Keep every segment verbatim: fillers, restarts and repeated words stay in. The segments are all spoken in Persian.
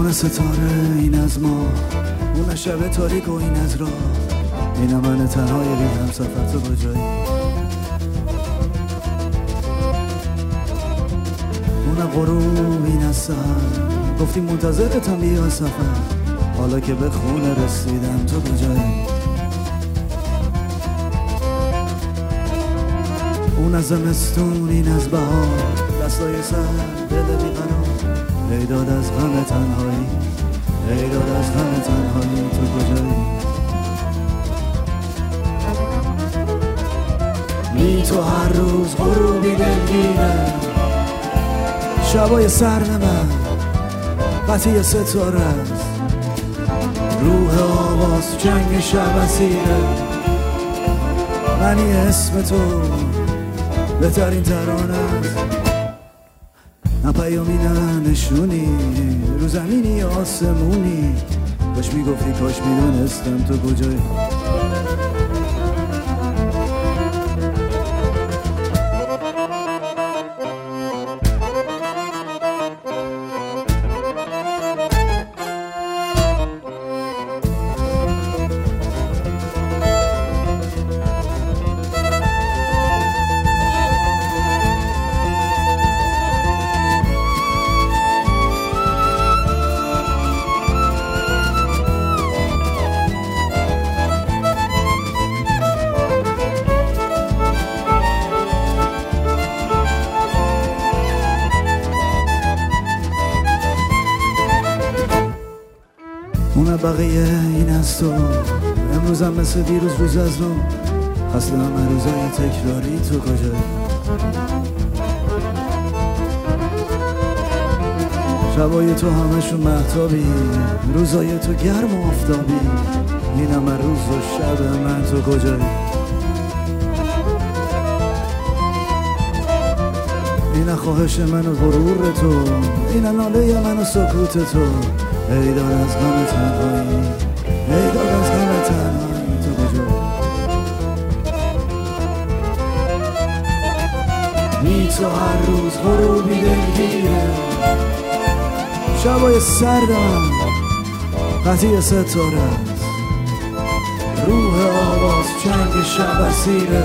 من ستاره این از ما، اون شب تاریک و این از راه، این من تنهای بی هم سفر تو کجایی؟ اون غروب این از سر، گفتی منتظرتم بیا سفر، حالا که به خونه رسیدم تو کجایی؟ اون از زمستون این از بهار، دستای سر دل بیقرار، ای داد از غم تنهایی، ای داد از غم تنهایی تو کجایی؟ بی تو هر روز غروبی دلگیره، شبای سرد من قطعی ستاره است، روح آواز جنگ شب اسیره، منی اسم تو بهترین ترانه است، نه پیامی نه نشونی، رو زمینی آسمونی، کاش میگفتی کاش میدونستم تو کجایی؟ اون بقیه این از تو، امروزم مثل دیروز روز از نو، خسته همه روزای تکراری تو کجایی؟ شبای تو همشون مهتابی، روزای تو گرم و آفتابی، این همه روز و شب من تو کجایی؟ این خواهش من و غرور تو، این ناله من و سکوت تو، ای داد از غم تنهایی، ای داد از غم تنهایی تو کجایی؟ بی تو هر روز غروبی دلگیره، شبای سردم قطعی ستاره است، روح آواز جنگ شب اسیره،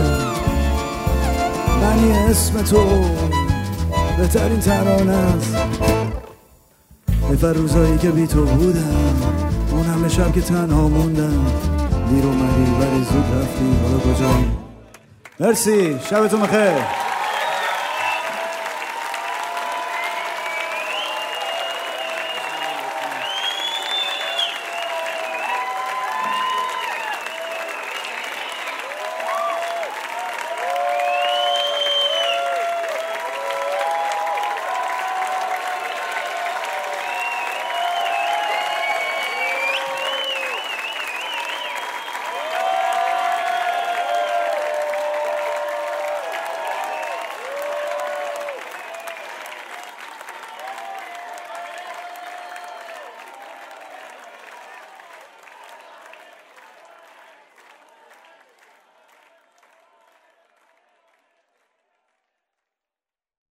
منی اسم تو بهترین ترانه است، ای روزایی که بی تو بودم، اون همه شب که تنها موندم، دیر اومدی ولی زود رفتی، حالا کجایی؟ مرسی، شبتون بخیر.